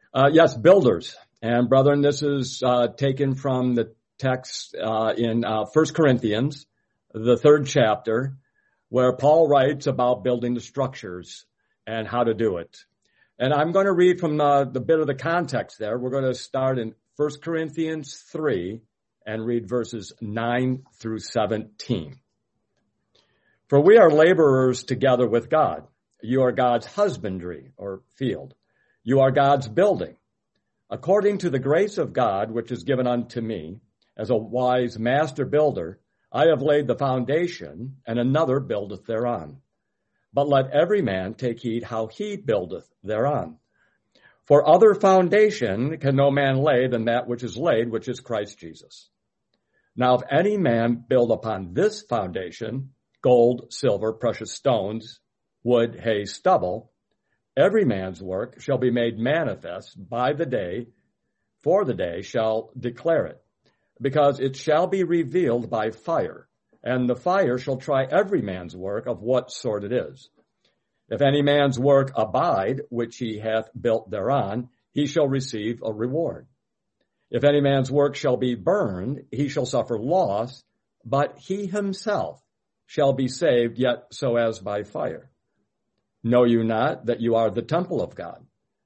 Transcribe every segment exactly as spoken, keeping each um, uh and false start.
Uh, yes, builders. And brethren, this is uh, taken from the text uh, in uh, First Corinthians, the third chapter, where Paul writes about building the structures and how to do it. And I'm going to read from the, the bit of the context there. We're going to start in First Corinthians three and read verses nine through seventeen. For we are laborers together with God. You are God's husbandry or field. You are God's building. According to the grace of God, which is given unto me, as a wise master builder, I have laid the foundation, and another buildeth thereon. But let every man take heed how he buildeth thereon. For other foundation can no man lay than that which is laid, which is Christ Jesus. Now if any man build upon this foundation, gold, silver, precious stones, wood, hay, stubble, every man's work shall be made manifest by the day, for the day shall declare it, because it shall be revealed by fire, and the fire shall try every man's work of what sort it is. If any man's work abide, which he hath built thereon, he shall receive a reward. If any man's work shall be burned, he shall suffer loss, but he himself shall be saved, yet so as by fire. Know you not that you are the temple of God,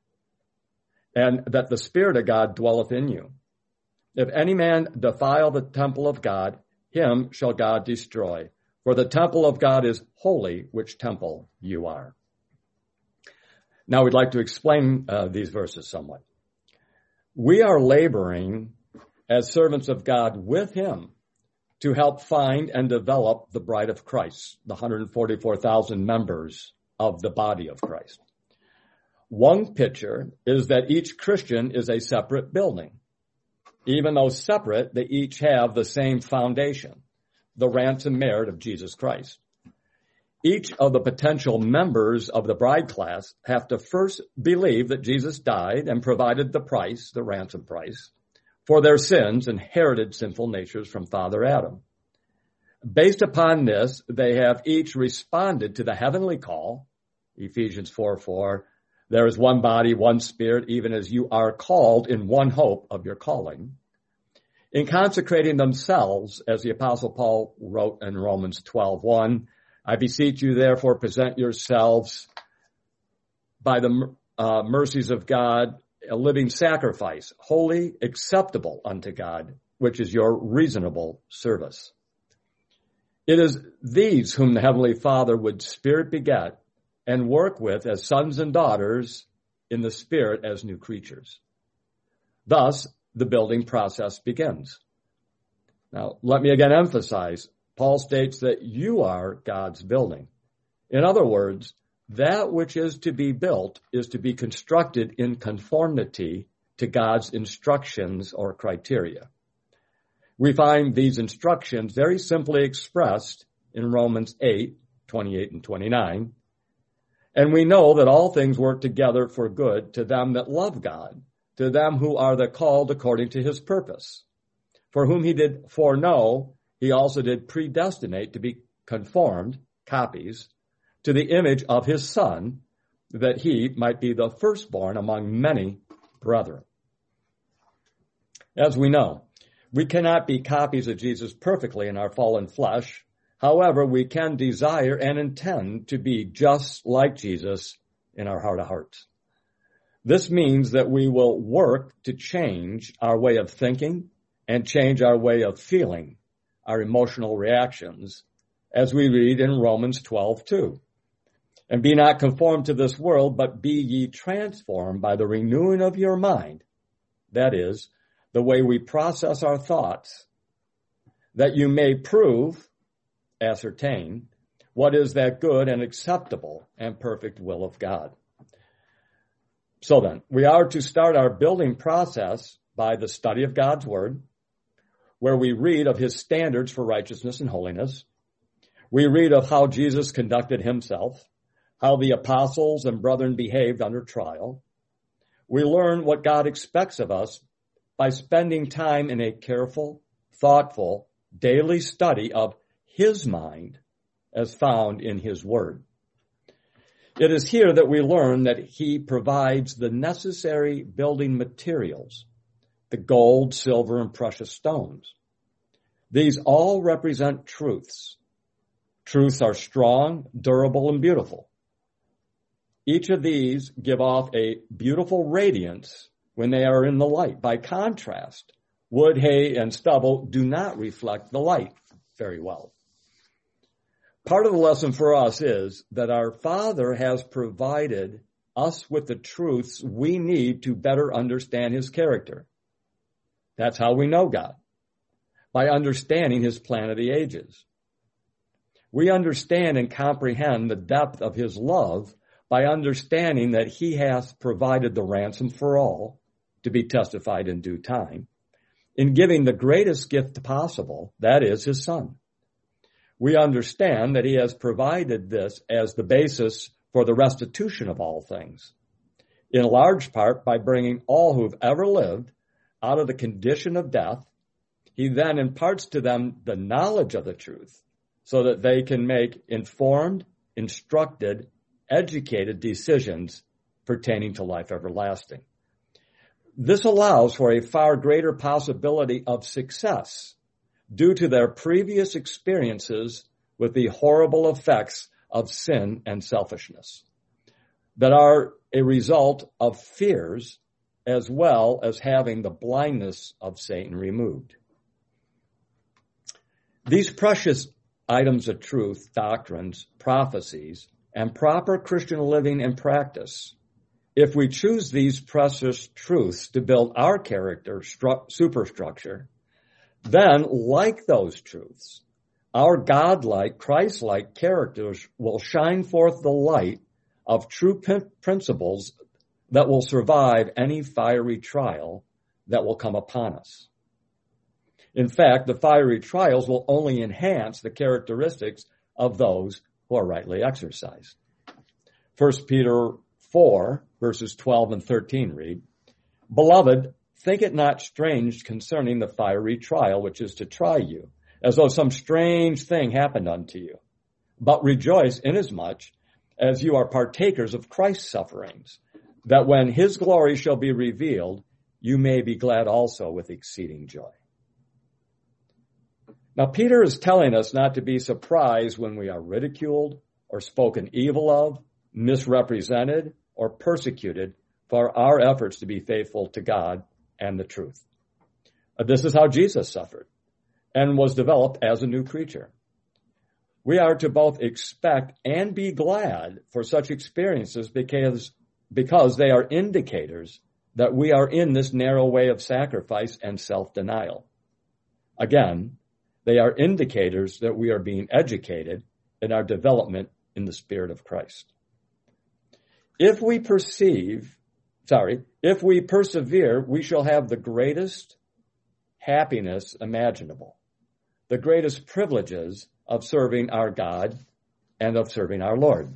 and that the Spirit of God dwelleth in you? If any man defile the temple of God, him shall God destroy. For the temple of God is holy, which temple you are. Now we'd like to explain uh, these verses somewhat. We are laboring as servants of God with him to help find and develop the bride of Christ, the one hundred forty-four thousand members of the body of Christ. One picture is that each Christian is a separate building. Even though separate, they each have the same foundation, the ransom merit of Jesus Christ. Each of the potential members of the bride class have to first believe that Jesus died and provided the price, the ransom price, for their sins, inherited sinful natures from Father Adam. Based upon this, they have each responded to the heavenly call, Ephesians four four, there is one body, one spirit, even as you are called in one hope of your calling. In consecrating themselves, as the Apostle Paul wrote in Romans twelve one, I beseech you, therefore, present yourselves by the uh, mercies of God, a living sacrifice, holy, acceptable unto God, which is your reasonable service. It is these whom the Heavenly Father would Spirit beget and work with as sons and daughters in the Spirit as new creatures. Thus, the building process begins. Now, let me again emphasize, Paul states that you are God's building. In other words, that which is to be built is to be constructed in conformity to God's instructions or criteria. We find these instructions very simply expressed in Romans eight, twenty-eight and twenty-nine. And we know that all things work together for good to them that love God, to them who are the called according to his purpose. For whom he did foreknow, he also did predestinate to be conformed, copies, to the image of his Son, that he might be the firstborn among many brethren. As we know, we cannot be copies of Jesus perfectly in our fallen flesh. However, we can desire and intend to be just like Jesus in our heart of hearts. This means that we will work to change our way of thinking and change our way of feeling, our emotional reactions, as we read in Romans twelve two. And be not conformed to this world, but be ye transformed by the renewing of your mind. That is, the way we process our thoughts, that you may prove, ascertain, what is that good and acceptable and perfect will of God. So then, we are to start our building process by the study of God's Word, where we read of his standards for righteousness and holiness. We read of how Jesus conducted himself, how the apostles and brethren behaved under trial. We learn what God expects of us by spending time in a careful, thoughtful, daily study of his mind as found in his word. It is here that we learn that he provides the necessary building materials, the gold, silver, and precious stones. These all represent truths. Truths are strong, durable, and beautiful. Each of these give off a beautiful radiance when they are in the light. By contrast, wood, hay, and stubble do not reflect the light very well. Part of the lesson for us is that our Father has provided us with the truths we need to better understand his character. That's how we know God, by understanding his plan of the ages. We understand and comprehend the depth of his love by understanding that he hath provided the ransom for all, to be testified in due time, in giving the greatest gift possible, that is, his Son. We understand that he has provided this as the basis for the restitution of all things, in large part by bringing all who've ever lived out of the condition of death. He then imparts to them the knowledge of the truth so that they can make informed, instructed, educated decisions pertaining to life everlasting. This allows for a far greater possibility of success due to their previous experiences with the horrible effects of sin and selfishness that are a result of fears as well as having the blindness of Satan removed. These precious items of truth, doctrines, prophecies, and proper Christian living and practice, if we choose these precious truths to build our character stru- superstructure, then, like those truths, our godlike, Christ-like characters will shine forth the light of true p- principles that will survive any fiery trial that will come upon us. In fact, the fiery trials will only enhance the characteristics of those who are rightly exercised. First Peter four, verses twelve and thirteen read, "Beloved, think it not strange concerning the fiery trial which is to try you, as though some strange thing happened unto you. But rejoice inasmuch as you are partakers of Christ's sufferings, that when his glory shall be revealed, you may be glad also with exceeding joy." Now, Peter is telling us not to be surprised when we are ridiculed or spoken evil of, misrepresented, or persecuted for our efforts to be faithful to God and the truth. This is how Jesus suffered and was developed as a new creature. We are to both expect and be glad for such experiences because, because they are indicators that we are in this narrow way of sacrifice and self-denial. Again, they are indicators that we are being educated in our development in the Spirit of Christ. If we perceive, sorry, if we persevere, we shall have the greatest happiness imaginable, the greatest privileges of serving our God and of serving our Lord.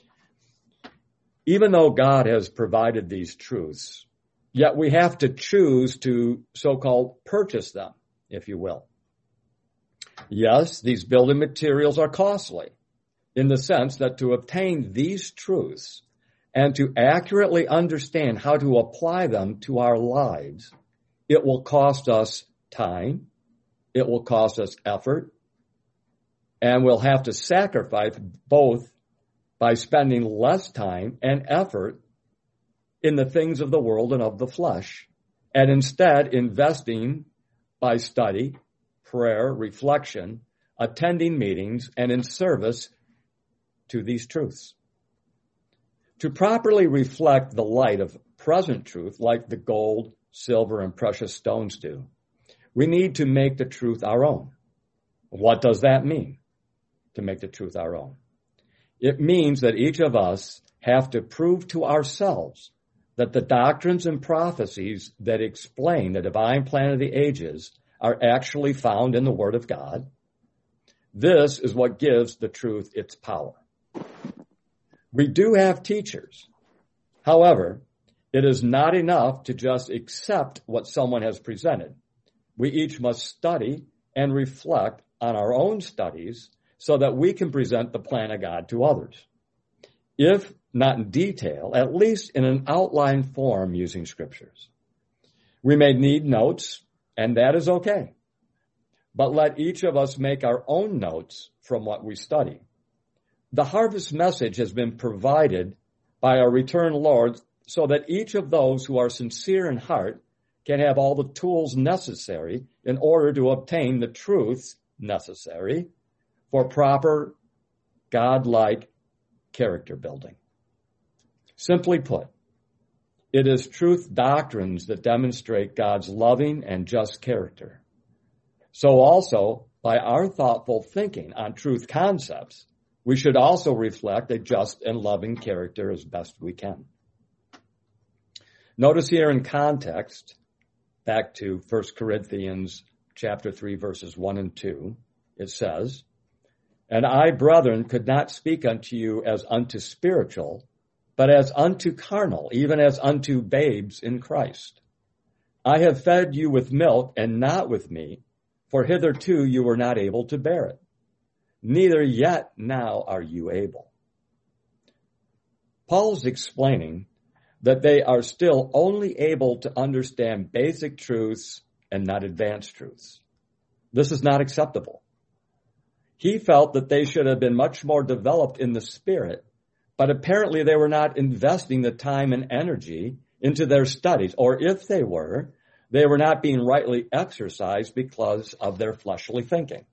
Even though God has provided these truths, yet we have to choose to so-called purchase them, if you will. Yes, these building materials are costly in the sense that to obtain these truths and to accurately understand how to apply them to our lives, it will cost us time, it will cost us effort, and we'll have to sacrifice both by spending less time and effort in the things of the world and of the flesh, and instead investing by study, prayer, reflection, attending meetings, and in service to these truths. To properly reflect the light of present truth, like the gold, silver, and precious stones do, we need to make the truth our own. What does that mean, to make the truth our own? It means that each of us have to prove to ourselves that the doctrines and prophecies that explain the divine plan of the ages are actually found in the Word of God. This is what gives the truth its power. We do have teachers. However, it is not enough to just accept what someone has presented. We each must study and reflect on our own studies so that we can present the plan of God to others. If not in detail, at least in an outline form using scriptures. We may need notes, and that is okay. But let each of us make our own notes from what we study. The harvest message has been provided by our returned Lord so that each of those who are sincere in heart can have all the tools necessary in order to obtain the truths necessary for proper God-like character building. Simply put, it is truth doctrines that demonstrate God's loving and just character. So also, by our thoughtful thinking on truth concepts, we should also reflect a just and loving character as best we can. Notice here in context, back to First Corinthians chapter three, verses one and two, it says, "And I, brethren, could not speak unto you as unto spiritual, but as unto carnal, even as unto babes in Christ. I have fed you with milk and not with meat, for hitherto you were not able to bear it. Neither yet now are you able." Paul's explaining that they are still only able to understand basic truths and not advanced truths. This is not acceptable. He felt that they should have been much more developed in the spirit, but apparently they were not investing the time and energy into their studies, or if they were, they were not being rightly exercised because of their fleshly thinking.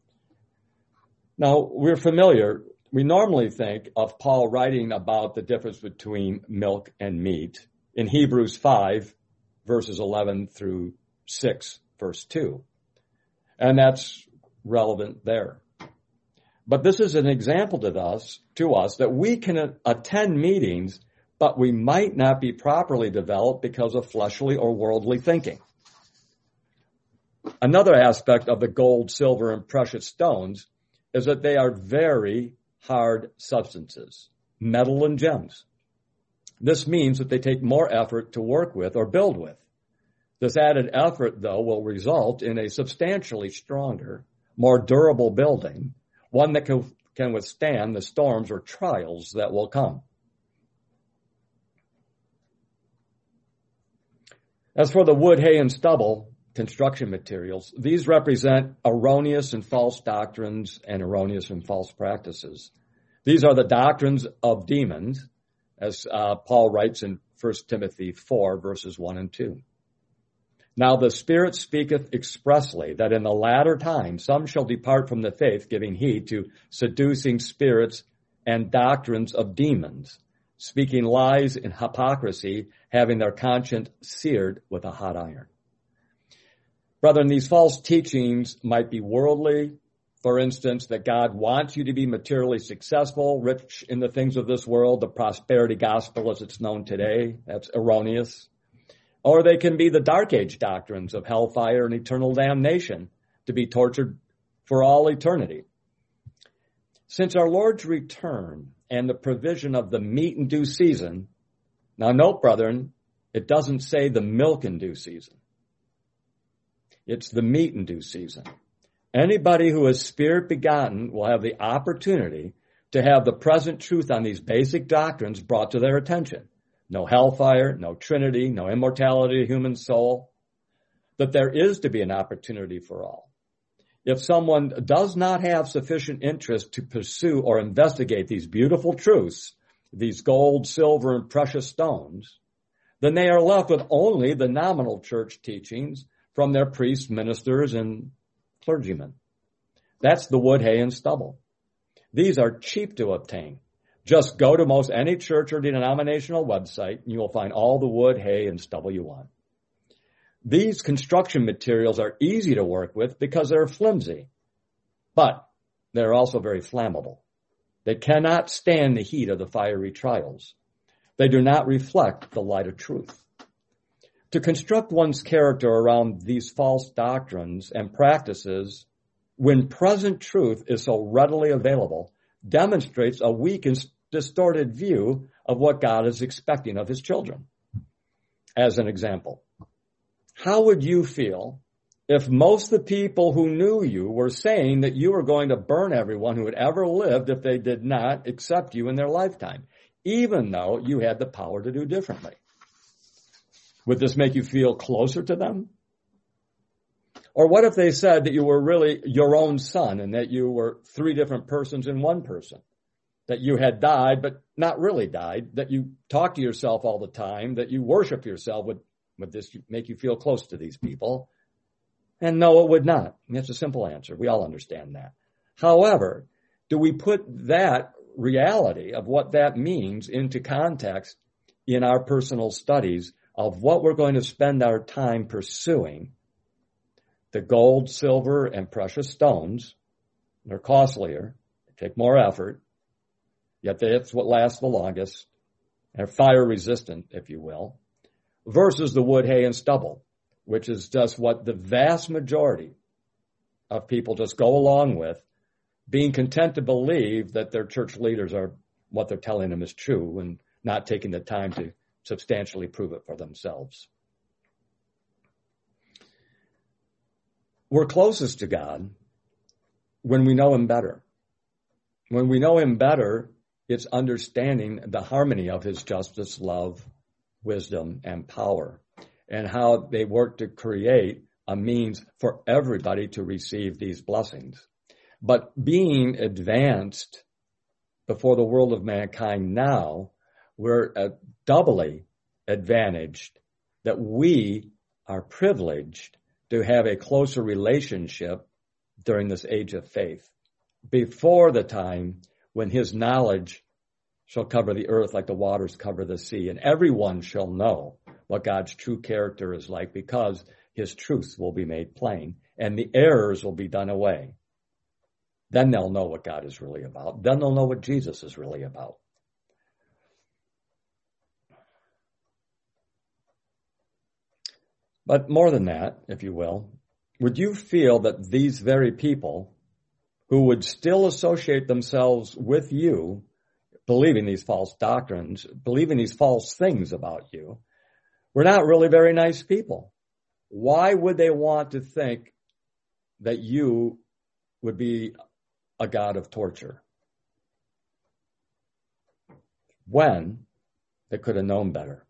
Now, we're familiar, we normally think of Paul writing about the difference between milk and meat in Hebrews five, verses eleven through six, verse two. And that's relevant there. But this is an example to us, to us that we can attend meetings, but we might not be properly developed because of fleshly or worldly thinking. Another aspect of the gold, silver, and precious stones is that they are very hard substances, metal and gems. This means that they take more effort to work with or build with. This added effort, though, will result in a substantially stronger, more durable building, one that can, can withstand the storms or trials that will come. As for the wood, hay, and stubble, construction materials, these represent erroneous and false doctrines and erroneous and false practices. These are the doctrines of demons, as uh, Paul writes in First Timothy four, verses one and two. Now the Spirit speaketh expressly that in the latter time some shall depart from the faith, giving heed to seducing spirits and doctrines of demons, speaking lies in hypocrisy, having their conscience seared with a hot iron. Brethren, these false teachings might be worldly. For instance, that God wants you to be materially successful, rich in the things of this world, the prosperity gospel as it's known today. That's erroneous. Or they can be the dark age doctrines of hellfire and eternal damnation, to be tortured for all eternity. Since our Lord's return and the provision of the meat in due season, now note, brethren, it doesn't say the milk in due season. It's the meat in due season. Anybody who is spirit begotten will have the opportunity to have the present truth on these basic doctrines brought to their attention. No hellfire, no Trinity, no immortality of human soul. That there is to be an opportunity for all. If someone does not have sufficient interest to pursue or investigate these beautiful truths, these gold, silver, and precious stones, then they are left with only the nominal church teachings from their priests, ministers, and clergymen. That's the wood, hay, and stubble. These are cheap to obtain. Just go to most any church or denominational website and you will find all the wood, hay, and stubble you want. These construction materials are easy to work with because they're flimsy, but they're also very flammable. They cannot stand the heat of the fiery trials. They do not reflect the light of truth. To construct one's character around these false doctrines and practices when present truth is so readily available demonstrates a weak and distorted view of what God is expecting of his children. As an example, how would you feel if most of the people who knew you were saying that you were going to burn everyone who had ever lived if they did not accept you in their lifetime? even though you had the power to do differently. Would this make you feel closer to them? Or what if they said that you were really your own son and that you were three different persons in one person? That you had died, but not really died, that you talk to yourself all the time, that you worship yourself. Would, would this make you feel close to these people? And no, it would not. That's a simple answer. We all understand that. However, do we put that reality of what that means into context in our personal studies of what we're going to spend our time pursuing? The gold, silver, and precious stones, they're costlier, they take more effort, yet that's what lasts the longest. They're fire resistant, if you will, versus the wood, hay, and stubble, which is just what the vast majority of people just go along with, being content to believe that their church leaders are, what they're telling them is true, and not taking the time to substantially prove it for themselves. We're closest to God when we know him better. When we know him better, it's understanding the harmony of his justice, love, wisdom, and power, and how they work to create a means for everybody to receive these blessings. But being advanced before the world of mankind now, we're uh, doubly advantaged that we are privileged to have a closer relationship during this age of faith, before the time when his knowledge shall cover the earth like the waters cover the sea, and everyone shall know what God's true character is like, because his truth will be made plain and the errors will be done away. Then they'll know what God is really about. Then they'll know what Jesus is really about. But more than that, if you will, would you feel that these very people who would still associate themselves with you, believing these false doctrines, believing these false things about you, were not really very nice people? Why would they want to think that you would be a God of torture when they could have known better?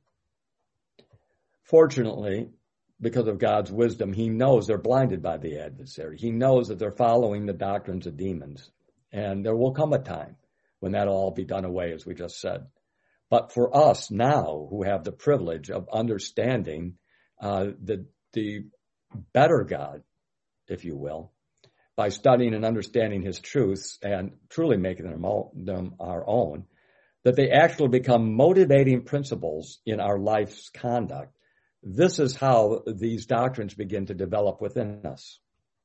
Fortunately, because of God's wisdom, he knows they're blinded by the adversary. He knows that they're following the doctrines of demons. And there will come a time when that'll all be done away, as we just said. But for us now, who have the privilege of understanding uh, the, the better God, if you will, by studying and understanding his truths and truly making them, all, them our own, that they actually become motivating principles in our life's conduct. This is how these doctrines begin to develop within us.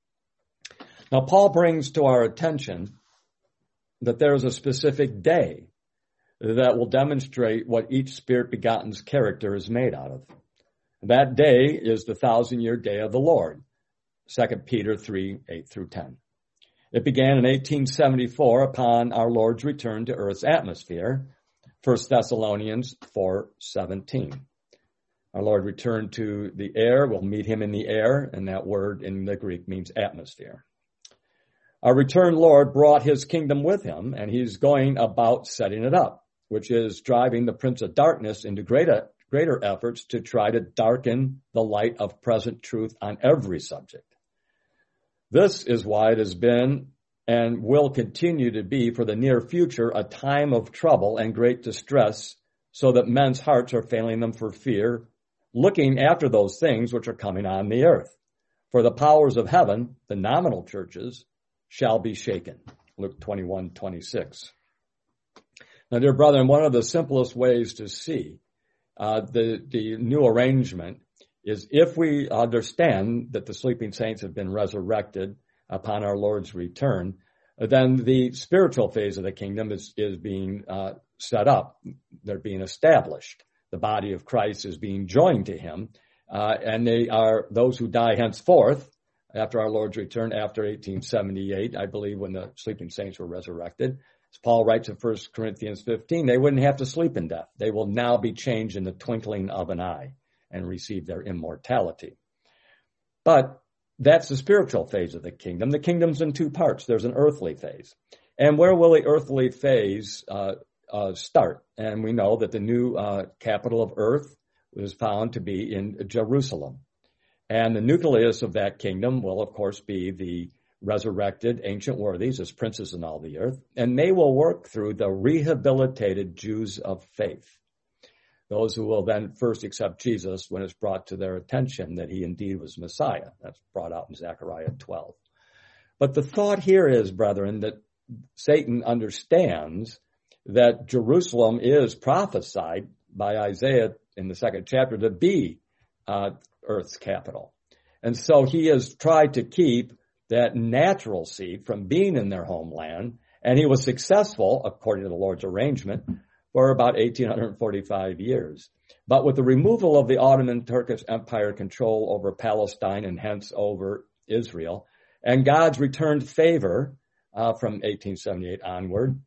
Now, Paul brings to our attention that there is a specific day that will demonstrate what each Spirit-begotten's character is made out of. That day is the thousand-year day of the Lord, Second Peter three, eight through ten. It began in eighteen seventy-four upon our Lord's return to Earth's atmosphere, First Thessalonians four seventeen. Our Lord returned to the air. We'll meet him in the air, and that word in the Greek means atmosphere. Our returned Lord brought his kingdom with him, and he's going about setting it up, which is driving the prince of darkness into greater, greater efforts to try to darken the light of present truth on every subject. This is why it has been and will continue to be for the near future a time of trouble and great distress, so that men's hearts are failing them for fear, looking after those things which are coming on the earth. For the powers of heaven, the nominal churches, shall be shaken. Luke twenty-one twenty-six. Now, dear brethren, one of the simplest ways to see uh, the, the new arrangement is if we understand that the sleeping saints have been resurrected upon our Lord's return, then the spiritual phase of the kingdom is, is being uh, set up. They're being established. The body of Christ is being joined to him, uh, and they are those who die henceforth after our Lord's return after eighteen seventy-eight, I believe, when the sleeping saints were resurrected. As Paul writes in First Corinthians fifteen, they wouldn't have to sleep in death. They will now be changed in the twinkling of an eye and receive their immortality. But that's the spiritual phase of the kingdom. The kingdom's in two parts. There's an earthly phase. And where will the earthly phase uh, uh, start. And we know that the new uh, capital of earth was found to be in Jerusalem. And the nucleus of that kingdom will, of course, be the resurrected ancient worthies as princes in all the earth. And they will work through the rehabilitated Jews of faith. Those who will then first accept Jesus when it's brought to their attention that he indeed was Messiah. That's brought out in Zechariah twelve. But the thought here is, brethren, that Satan understands that Jerusalem is prophesied by Isaiah in the second chapter to be uh, earth's capital. And so he has tried to keep that natural seed from being in their homeland, and he was successful, according to the Lord's arrangement, for about eighteen forty-five years. But with the removal of the Ottoman Turkish Empire control over Palestine and hence over Israel, and God's returned favor uh, from eighteen seventy-eight onward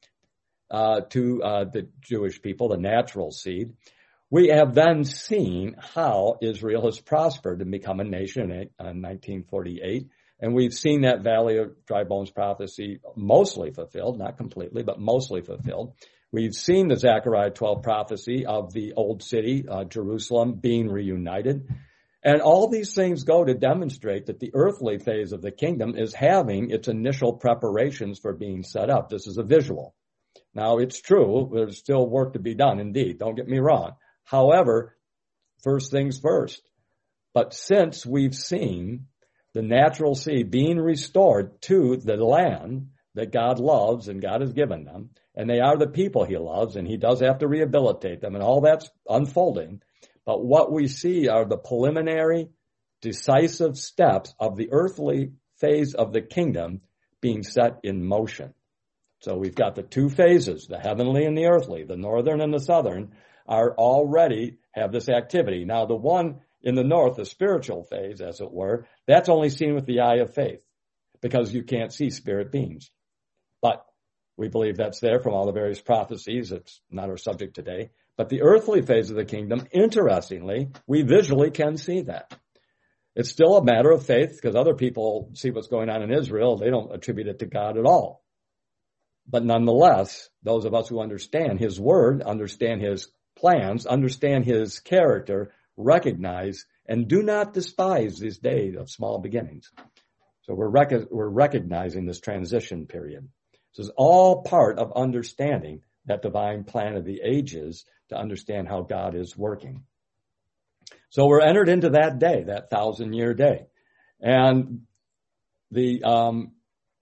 uh, to uh, the Jewish people, the natural seed, we have then seen how Israel has prospered and become a nation in uh, nineteen forty-eight. And we've seen that Valley of Dry Bones prophecy mostly fulfilled, not completely, but mostly fulfilled. We've seen the Zechariah twelve prophecy of the old city, uh, Jerusalem, being reunited. And all these things go to demonstrate that the earthly phase of the kingdom is having its initial preparations for being set up. This is a visual. Now, it's true. There's still work to be done, indeed. Don't get me wrong. However, first things first. But since we've seen the natural seed being restored to the land that God loves and God has given them, and they are the people he loves, and he does have to rehabilitate them, and all that's unfolding. But what we see are the preliminary, decisive steps of the earthly phase of the kingdom being set in motion. So we've got the two phases, the heavenly and the earthly, the northern and the southern, are already have this activity. Now, the one in the north, the spiritual phase, as it were, that's only seen with the eye of faith because you can't see spirit beings. But we believe that's there from all the various prophecies. It's not our subject today. But the earthly phase of the kingdom, interestingly, we visually can see that. It's still a matter of faith because other people see what's going on in Israel. They don't attribute it to God at all. But nonetheless, those of us who understand his word, understand his plans, understand his character, recognize and do not despise this day of small beginnings. So we're, rec- we're recognizing this transition period. This is all part of understanding that divine plan of the ages to understand how God is working. So we're entered into that day, that thousand year day. And the, um,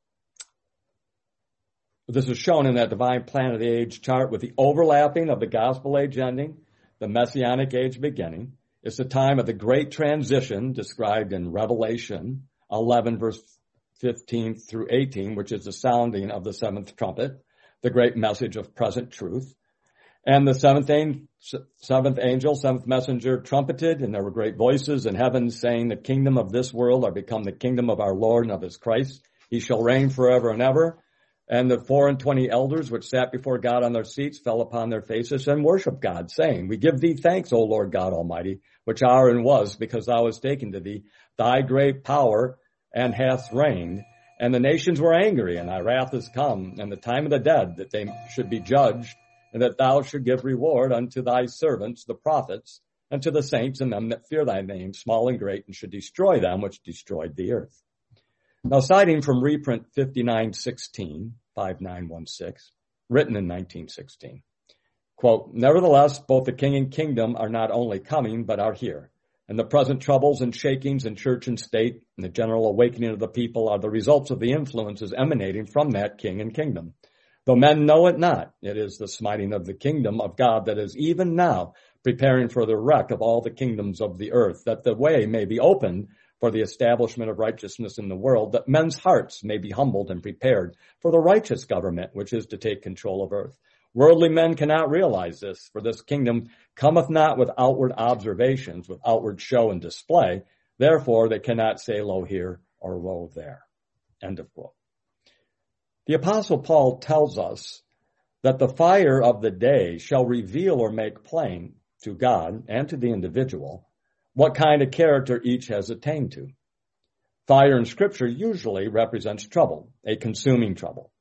this is shown in that divine plan of the age chart with the overlapping of the gospel age ending, the messianic age beginning. It's the time of the great transition described in Revelation eleven, verse fifteen through eighteen, which is the sounding of the seventh trumpet, the great message of present truth. And the seventh, an- seventh angel, seventh messenger trumpeted, and there were great voices in heaven saying, the kingdom of this world are become the kingdom of our Lord and of his Christ. He shall reign forever and ever. And the four and twenty elders which sat before God on their seats fell upon their faces and worshiped God, saying, we give thee thanks, O Lord God Almighty, which are and was, because thou hast taken to thee thy great power and hast reigned. And the nations were angry, and thy wrath is come, and the time of the dead, that they should be judged, and that thou should give reward unto thy servants, the prophets, and to the saints and them that fear thy name, small and great, and should destroy them which destroyed the earth. Now, citing from reprint fifty-nine sixteen, fifty-nine sixteen, written in nineteen sixteen, quote, nevertheless, both the king and kingdom are not only coming, but are here. And the present troubles and shakings in church and state and the general awakening of the people are the results of the influences emanating from that king and kingdom. Though men know it not, it is the smiting of the kingdom of God that is even now preparing for the wreck of all the kingdoms of the earth, that the way may be opened for the establishment of righteousness in the world, that men's hearts may be humbled and prepared for the righteous government, which is to take control of earth. Worldly men cannot realize this, for this kingdom cometh not with outward observations, with outward show and display. Therefore, they cannot say, lo here or lo there. End of quote. The Apostle Paul tells us that the fire of the day shall reveal or make plain to God and to the individual what kind of character each has attained to. Fire in Scripture usually represents trouble, a consuming trouble.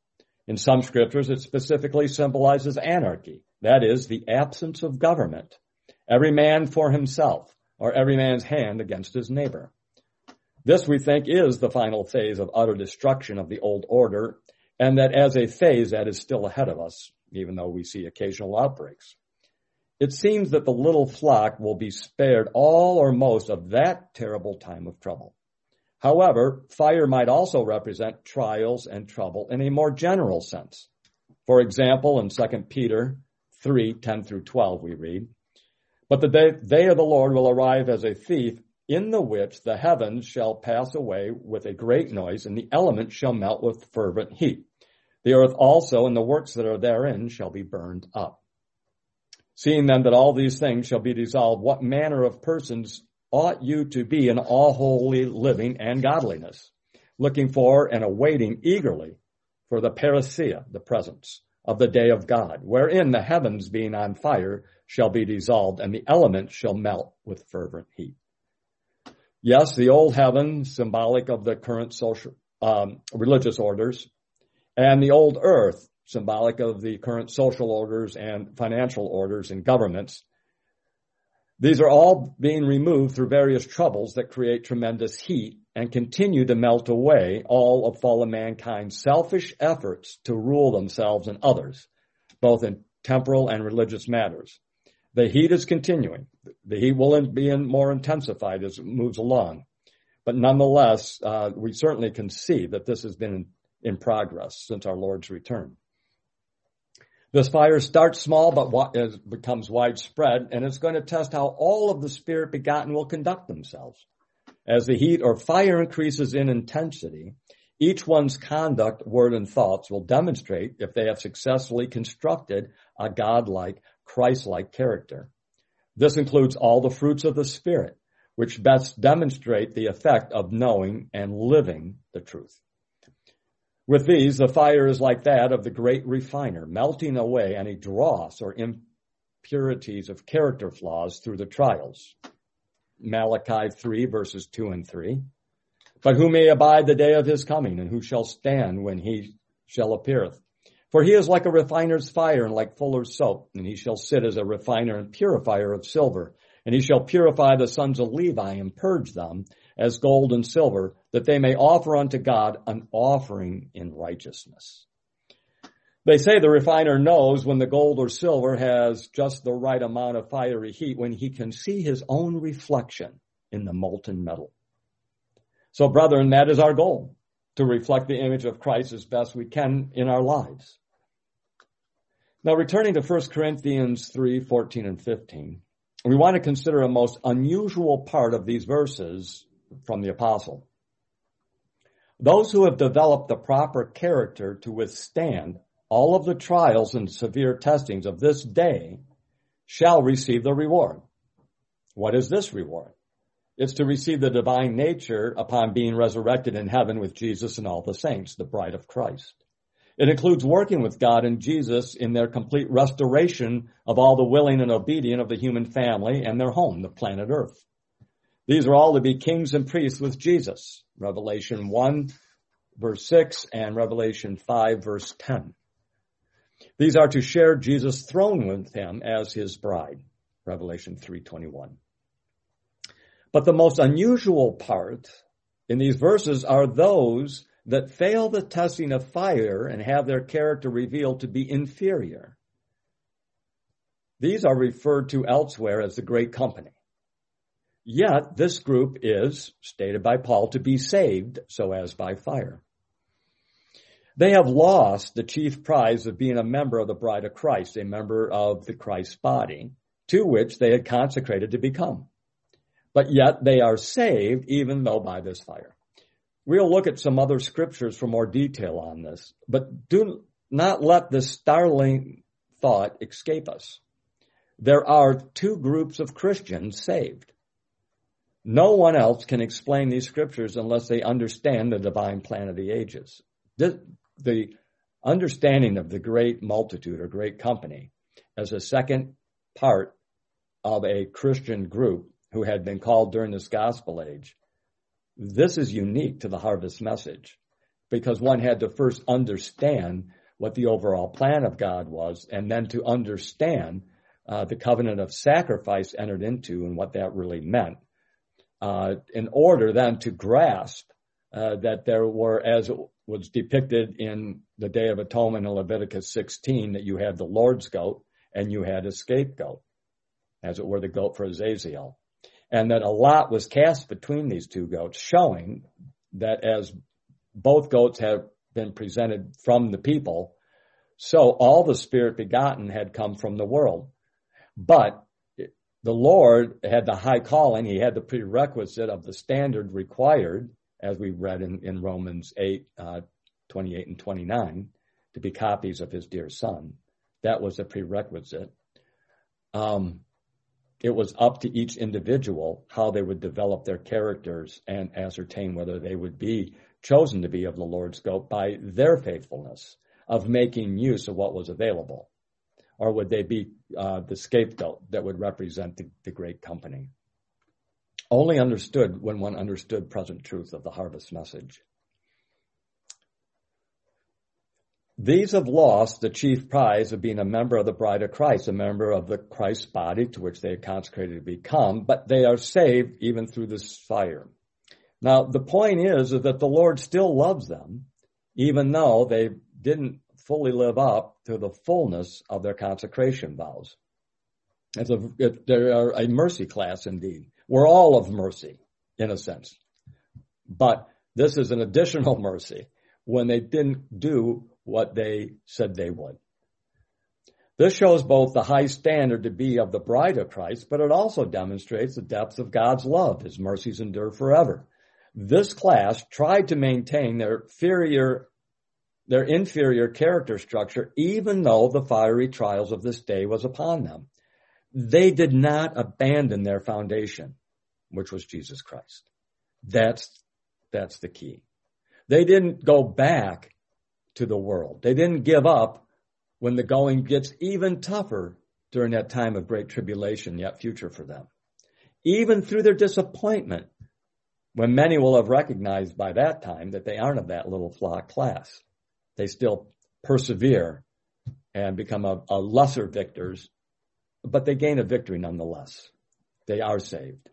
In some scriptures, it specifically symbolizes anarchy. That is, the absence of government. Every man for himself, or every man's hand against his neighbor. This, we think, is the final phase of utter destruction of the old order, and that as a phase that is still ahead of us, even though we see occasional outbreaks. It seems that the little flock will be spared all or most of that terrible time of trouble. However, fire might also represent trials and trouble in a more general sense. For example, in Second Peter three, ten through twelve, we read, "But the day, day of the Lord will arrive as a thief, in the which the heavens shall pass away with a great noise, and the elements shall melt with fervent heat. The earth also and the works that are therein shall be burned up. Seeing then that all these things shall be dissolved, what manner of persons ought you to be in all holy living and godliness, looking for and awaiting eagerly for the parousia, the presence of the day of God, wherein the heavens being on fire shall be dissolved, and the elements shall melt with fervent heat." Yes, the old heaven, symbolic of the current social, um, religious orders, and the old earth, symbolic of the current social orders and financial orders and governments. These are all being removed through various troubles that create tremendous heat and continue to melt away all of fallen mankind's selfish efforts to rule themselves and others, both in temporal and religious matters. The heat is continuing. The heat will be more intensified as it moves along. But nonetheless, uh, we certainly can see that this has been in, in progress since our Lord's return. This fire starts small, but it becomes widespread, and it's going to test how all of the Spirit begotten will conduct themselves. As the heat or fire increases in intensity, each one's conduct, word, and thoughts will demonstrate if they have successfully constructed a God-like, Christ-like character. This includes all the fruits of the Spirit, which best demonstrate the effect of knowing and living the truth. With these, the fire is like that of the great refiner, melting away any dross or impurities of character flaws through the trials. Malachi three, verses two and three. "But who may abide the day of his coming, and who shall stand when he shall appeareth? For he is like a refiner's fire, and like fuller's soap, and he shall sit as a refiner and purifier of silver. And he shall purify the sons of Levi, and purge them as gold and silver, that they may offer unto God an offering in righteousness." They say the refiner knows when the gold or silver has just the right amount of fiery heat, when he can see his own reflection in the molten metal. So, brethren, that is our goal, to reflect the image of Christ as best we can in our lives. Now, returning to First Corinthians three, fourteen and fifteen, we want to consider a most unusual part of these verses from the apostle. Those who have developed the proper character to withstand all of the trials and severe testings of this day shall receive the reward. What is this reward? It's to receive the divine nature upon being resurrected in heaven with Jesus and all the saints, the bride of Christ. It includes working with God and Jesus in their complete restoration of all the willing and obedient of the human family and their home, the planet Earth. These are all to be kings and priests with Jesus, Revelation one, verse six, and Revelation five, verse ten. These are to share Jesus' throne with him as his bride, Revelation three twenty-one. But the most unusual part in these verses are those that fail the testing of fire and have their character revealed to be inferior. These are referred to elsewhere as the great company. Yet this group is, stated by Paul, to be saved so as by fire. They have lost the chief prize of being a member of the bride of Christ, a member of the Christ's body, to which they had consecrated to become. But yet they are saved even though by this fire. We'll look at some other scriptures for more detail on this, but do not let this startling thought escape us. There are two groups of Christians saved. No one else can explain these scriptures unless they understand the divine plan of the ages. The, the understanding of the great multitude or great company as a second part of a Christian group who had been called during this gospel age. This is unique to the harvest message because one had to first understand what the overall plan of God was, and then to understand uh, the covenant of sacrifice entered into and what that really meant, uh, in order then to grasp uh, that there were, as it was depicted in the Day of Atonement in Leviticus sixteen, that you had the Lord's goat and you had a scapegoat, as it were the goat for Azazel. And that a lot was cast between these two goats, showing that as both goats have been presented from the people, so all the Spirit begotten had come from the world. But the Lord had the high calling. He had the prerequisite of the standard required, as we read in, in Romans eight, uh, twenty-eight and twenty-nine, to be copies of his dear Son. That was a prerequisite. Um, it was up to each individual how they would develop their characters and ascertain whether they would be chosen to be of the Lord's goat by their faithfulness of making use of what was available. Or would they be uh, the scapegoat that would represent the, the great company? Only understood when one understood present truth of the harvest message. These have lost the chief prize of being a member of the bride of Christ, a member of the Christ's body to which they are consecrated to become, but they are saved even through this fire. Now, the point is, is that the Lord still loves them, even though they didn't fully live up to the fullness of their consecration vows. It's a, it, they are a mercy class indeed. We're all of mercy, in a sense. But this is an additional mercy when they didn't do what they said they would. This shows both the high standard to be of the bride of Christ, but it also demonstrates the depth of God's love. His mercies endure forever. This class tried to maintain their inferior, their inferior character structure, even though the fiery trials of this day was upon them. They did not abandon their foundation, which was Jesus Christ. That's, that's the key. They didn't go back to the world. They didn't give up when the going gets even tougher during that time of great tribulation yet future for them. Even through their disappointment, when many will have recognized by that time that they aren't of that little flock class. They still persevere and become a, a lesser victors, but they gain a victory nonetheless. They are saved.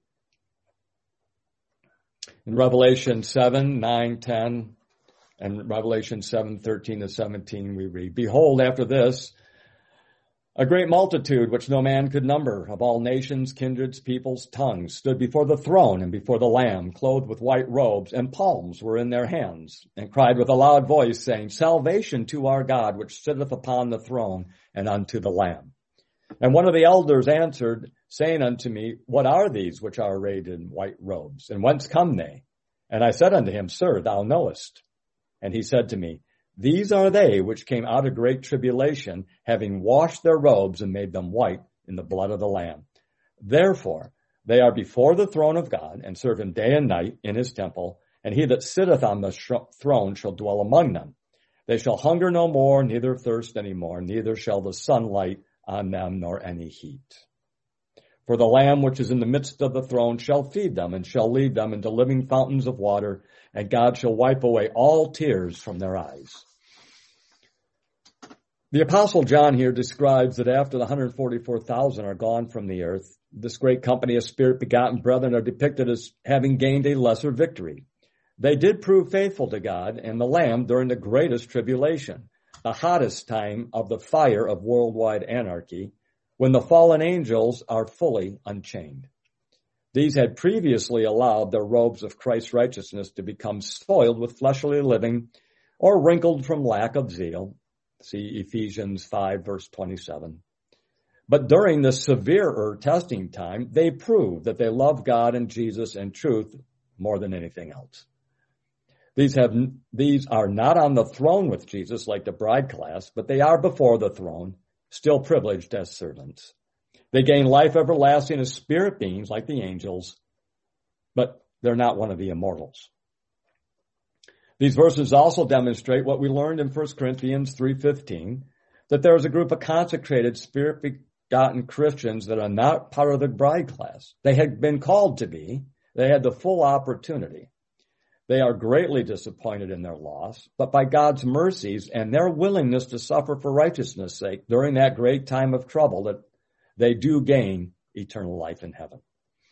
In Revelation seven, nine, ten, and Revelation seven, thirteen to seventeen, we read, "Behold, after this, a great multitude, which no man could number, of all nations, kindreds, peoples, tongues, stood before the throne and before the Lamb, clothed with white robes, and palms were in their hands, and cried with a loud voice, saying, Salvation to our God, which sitteth upon the throne, and unto the Lamb. And one of the elders answered, saying unto me, What are these which are arrayed in white robes, and whence come they? And I said unto him, Sir, thou knowest. And he said to me, These are they which came out of great tribulation, having washed their robes and made them white in the blood of the Lamb. Therefore, they are before the throne of God, and serve him day and night in his temple, and he that sitteth on the sh- throne shall dwell among them. They shall hunger no more, neither thirst any more, neither shall the sun light on them, nor any heat. For the Lamb which is in the midst of the throne shall feed them, and shall lead them into living fountains of water, and God shall wipe away all tears from their eyes." The Apostle John here describes that after the one hundred forty-four thousand are gone from the earth, this great company of Spirit-begotten brethren are depicted as having gained a lesser victory. They did prove faithful to God and the Lamb during the greatest tribulation, the hottest time of the fire of worldwide anarchy, when the fallen angels are fully unchained. These had previously allowed their robes of Christ's righteousness to become spoiled with fleshly living or wrinkled from lack of zeal. See Ephesians five, verse twenty-seven. But during this severer testing time, they proved that they love God and Jesus and truth more than anything else. These have, these are not on the throne with Jesus like the bride class, but they are before the throne, still privileged as servants. They gain life everlasting as spirit beings like the angels, but they're not one of the immortals. These verses also demonstrate what we learned in First Corinthians three fifteen, that there is a group of consecrated, spirit-begotten Christians that are not part of the bride class. They had been called to be. They had the full opportunity. They are greatly disappointed in their loss, but by God's mercies and their willingness to suffer for righteousness' sake during that great time of trouble, that they do gain eternal life in heaven.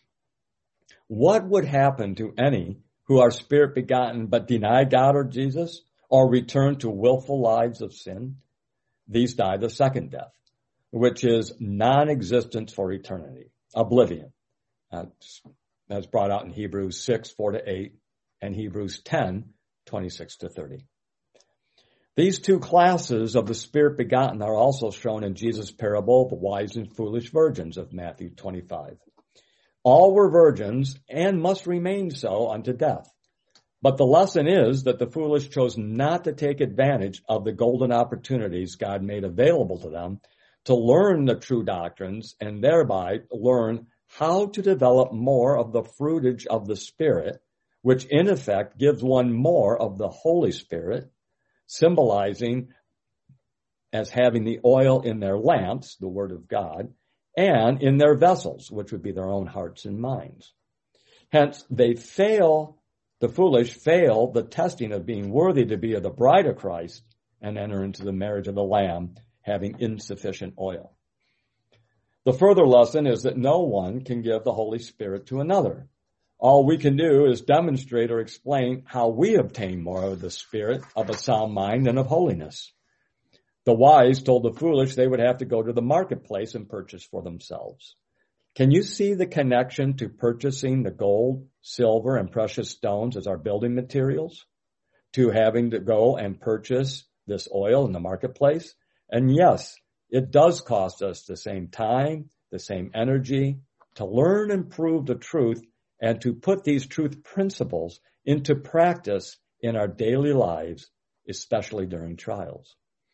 What would happen to any who are spirit begotten but deny God or Jesus, or return to willful lives of sin? These die the second death, which is non-existence for eternity, oblivion. That's, that's brought out in Hebrews six, four to eight, and Hebrews ten, twenty-six to thirty. These two classes of the spirit begotten are also shown in Jesus' parable of the wise and foolish virgins of Matthew twenty-five. All were virgins and must remain so unto death. But the lesson is that the foolish chose not to take advantage of the golden opportunities God made available to them to learn the true doctrines and thereby learn how to develop more of the fruitage of the Spirit, which in effect gives one more of the Holy Spirit, symbolizing as having the oil in their lamps, the Word of God, and in their vessels, which would be their own hearts and minds. Hence, they fail, the foolish fail the testing of being worthy to be of the bride of Christ and enter into the marriage of the Lamb, having insufficient oil. The further lesson is that no one can give the Holy Spirit to another. All we can do is demonstrate or explain how we obtain more of the Spirit of a sound mind and of holiness. The wise told the foolish they would have to go to the marketplace and purchase for themselves. Can you see the connection to purchasing the gold, silver, and precious stones as our building materials, to having to go and purchase this oil in the marketplace? And yes, it does cost us the same time, the same energy to learn and prove the truth and to put these truth principles into practice in our daily lives, especially during trials.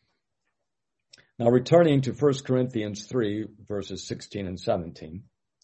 Now, returning to First Corinthians three, verses sixteen and seventeen.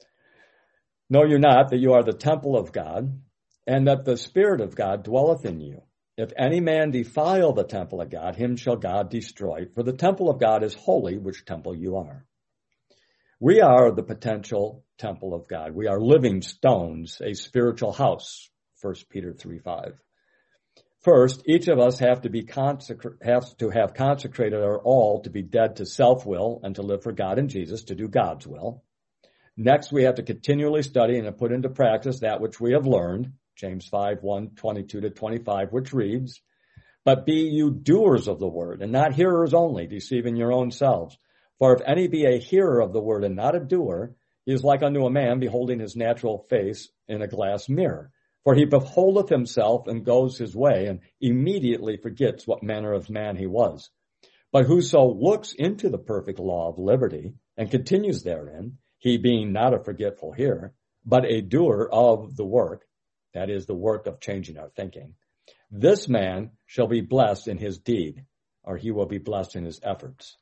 Know you not that you are the temple of God, and that the Spirit of God dwelleth in you? If any man defile the temple of God, him shall God destroy. For the temple of God is holy, which temple you are. We are the potential temple of God. We are living stones, a spiritual house, First Peter three, five. First, each of us have to be consecra- have to have consecrated our all to be dead to self-will and to live for God and Jesus, to do God's will. Next, we have to continually study and put into practice that which we have learned, James five, one, twenty-two to twenty-five, which reads, But be you doers of the word, and not hearers only, deceiving your own selves. For if any be a hearer of the word and not a doer, he is like unto a man beholding his natural face in a glass mirror. For he beholdeth himself and goes his way, and immediately forgets what manner of man he was. But whoso looks into the perfect law of liberty, and continues therein, he being not a forgetful hearer, but a doer of the work, that is, the work of changing our thinking, this man shall be blessed in his deed, or he will be blessed in his efforts.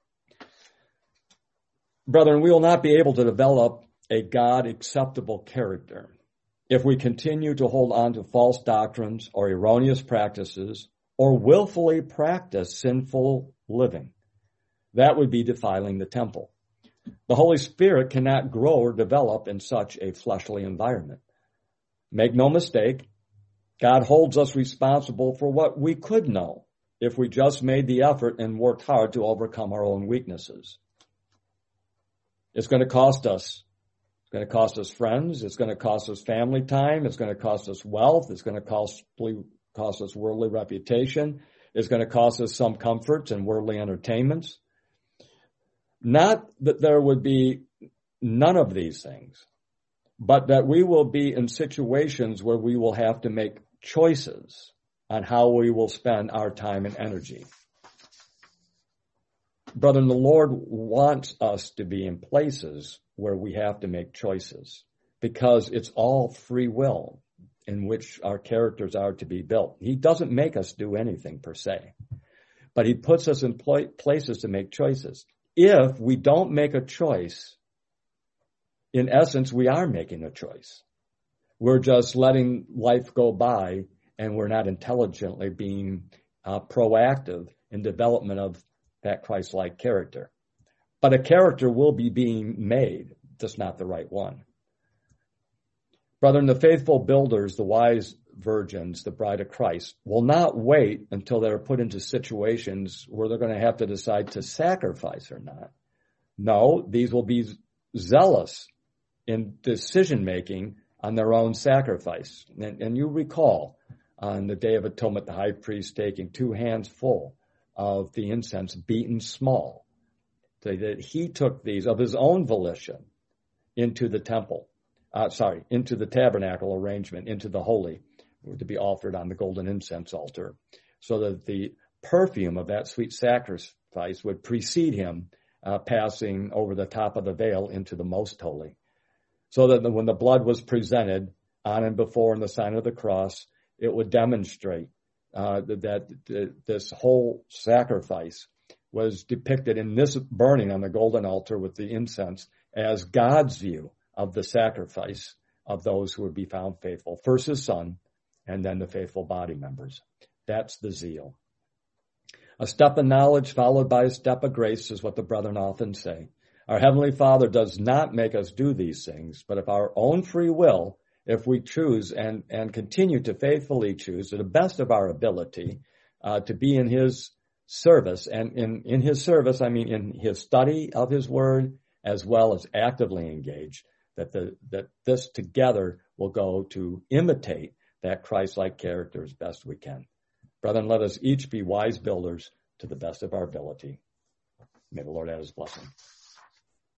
Brethren, we will not be able to develop a God-acceptable character if we continue to hold on to false doctrines or erroneous practices or willfully practice sinful living. That would be defiling the temple. The Holy Spirit cannot grow or develop in such a fleshly environment. Make no mistake, God holds us responsible for what we could know if we just made the effort and worked hard to overcome our own weaknesses. It's going to cost us. It's going to cost us friends. It's going to cost us family time. It's going to cost us wealth. It's going to cost, cost us worldly reputation. It's going to cost us some comforts and worldly entertainments. Not that there would be none of these things, but that we will be in situations where we will have to make choices on how we will spend our time and energy. Brethren, the Lord wants us to be in places where we have to make choices because it's all free will in which our characters are to be built. He doesn't make us do anything per se, but he puts us in pl- places to make choices. If we don't make a choice, in essence, we are making a choice. We're just letting life go by and we're not intelligently being uh, proactive in development of that Christ-like character. But a character will be being made, just not the right one. Brethren, the faithful builders, the wise virgins, the bride of Christ, will not wait until they're put into situations where they're going to have to decide to sacrifice or not. No, these will be zealous in decision-making on their own sacrifice. And, and you recall on the Day of Atonement, the high priest taking two hands full of the incense beaten small, so that he took these of his own volition into the temple, uh, sorry, into the tabernacle arrangement, into the holy, to be offered on the golden incense altar, so that the perfume of that sweet sacrifice would precede him uh, passing over the top of the veil into the most holy. So that when the blood was presented on and before in the sign of the cross, it would demonstrate uh, that, that this whole sacrifice was depicted in this burning on the golden altar with the incense as God's view of the sacrifice of those who would be found faithful. First his son, and then the faithful body members. That's the zeal. A step of knowledge followed by a step of grace is what the brethren often say. Our Heavenly Father does not make us do these things, but of our own free will, if we choose and, and continue to faithfully choose to the best of our ability uh, to be in his service, and in, in his service, I mean in his study of his word, as well as actively engaged, that the that this together will go to imitate that Christ-like character as best we can. Brethren, let us each be wise builders to the best of our ability. May the Lord add his blessing.